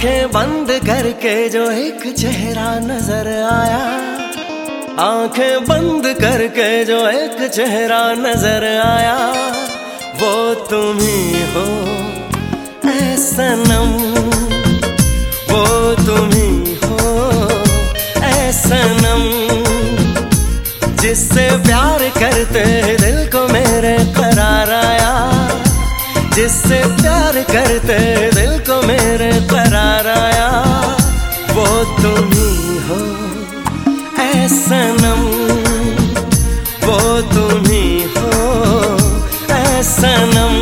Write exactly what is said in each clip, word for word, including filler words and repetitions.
आंखें बंद करके जो एक चेहरा नजर आया, आंखें बंद करके जो एक चेहरा नजर आया, वो तुम ही हो ऐ सनम, वो तुम ही हो ऐ सनम। जिससे प्यार करते दिल को मेरे करार आया, जिससे प्यार करते दिल को मेरे करार आया, वो तुम ही हो ऐ सनम, वो तुम ही हो ऐ सनम।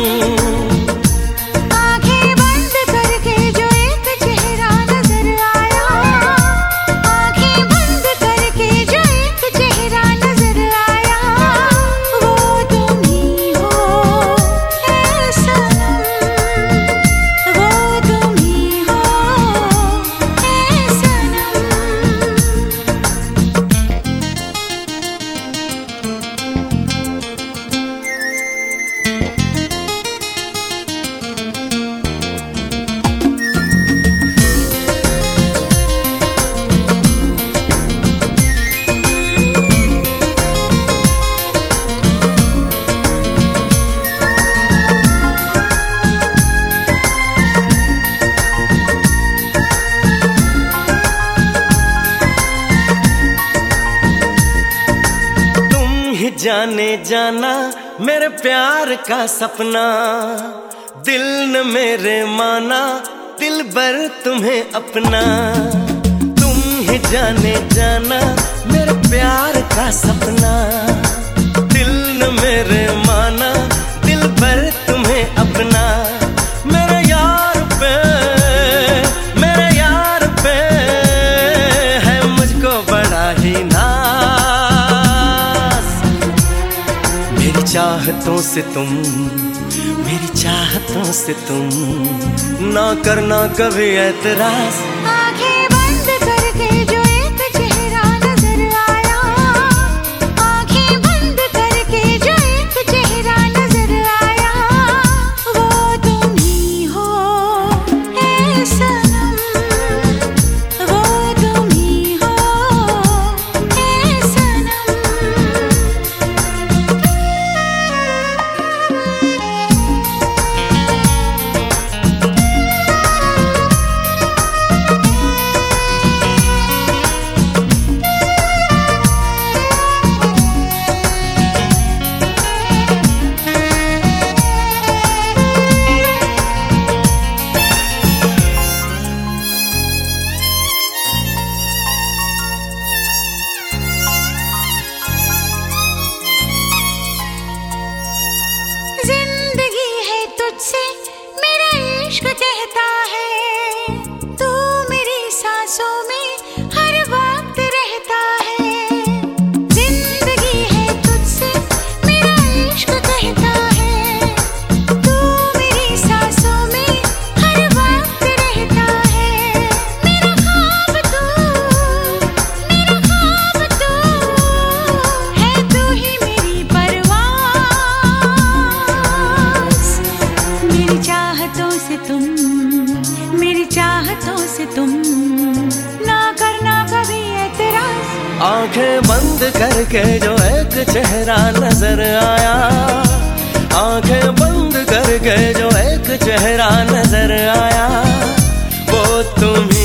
जाने जाना मेरे प्यार का सपना, दिल न मेरे माना दिल भर तुम्हें अपना। तुम ही जाने जाना मेरे प्यार का सपना, दिल न मेरे माना दिल भर तुम्हें अपना। मेरे यार पे मेरे यार पे है मुझको बड़ा ही चाहतों से तुम, मेरी चाहतों से तुम ना करना कभी ऐतराज। आंखें बंद करके जो एक चेहरा नजर आया, आंखें बंद करके जो एक चेहरा नजर आया, वो तुम ही हो ऐ सनम, वो तुम ही हो ऐ सनम। जिंदगी है तुझसे मेरा इश्क कहता है, तू मेरी सांसों में हर वक्त रहता है। जिंदगी है तुझसे मेरा इश्क कहता है, तू मेरी सांसों में हर वक्त रहता है। मेरा ख्वाब तू, मेरा ख्वाब तू है, तू ही मेरी परवाह। मेरी चाहतों से तुम, मेरी चाहतों से तुम ना करना कभी ऐतराज। आंखें बंद करके जो एक चेहरा नजर आया, आंखें बंद करके जो एक चेहरा नजर आया, वो तुम ही